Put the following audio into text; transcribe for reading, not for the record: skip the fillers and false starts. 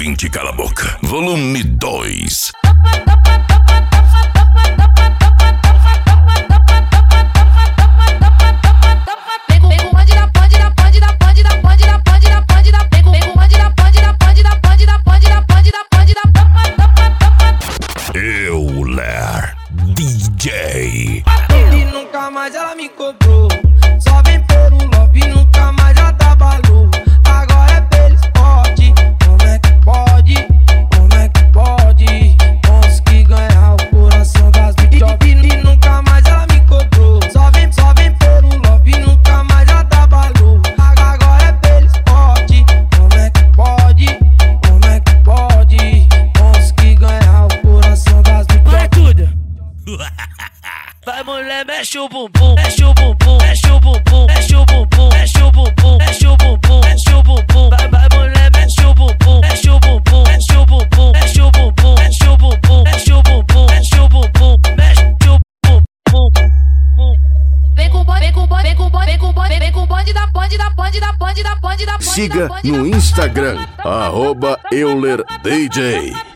ouvinte cala a boca. Volume 2. Euler DJ. E nunca mais ela me cobrou. Só vem pelo love e nunca mais já trabalhou. Agora é pelo esporte. Como é que pode? Como é que pode? Consegui ganhar o coração das bitches. E nunca mais ela me cobrou. Só vem pelo love e nunca mais já trabalhou. Agora é pelo esporte. Como é que pode? Como é que pode? Consegui ganhar o coração das bitches. Vai tudo! Vai mulher, mexe o bumbum, mexe o bumbum, mexe o bumbum, mexe o bumbum, mexe o bumbum, mexe o bumbum, mexe o bumbum. Vai mulher, mexe o bumbum, mexe o bumbum, mexe o bumbum, mexe o bumbum, mexe o bumbum, mexe o bumbum, mexe o bumbum, mexe o bumbum. Vem com bonde, vem com bonde, vem com bonde, vem com bonde, vem com bonde da bonde da bonde da bonde da bonde da bonde. Siga no Instagram @EulerDJ.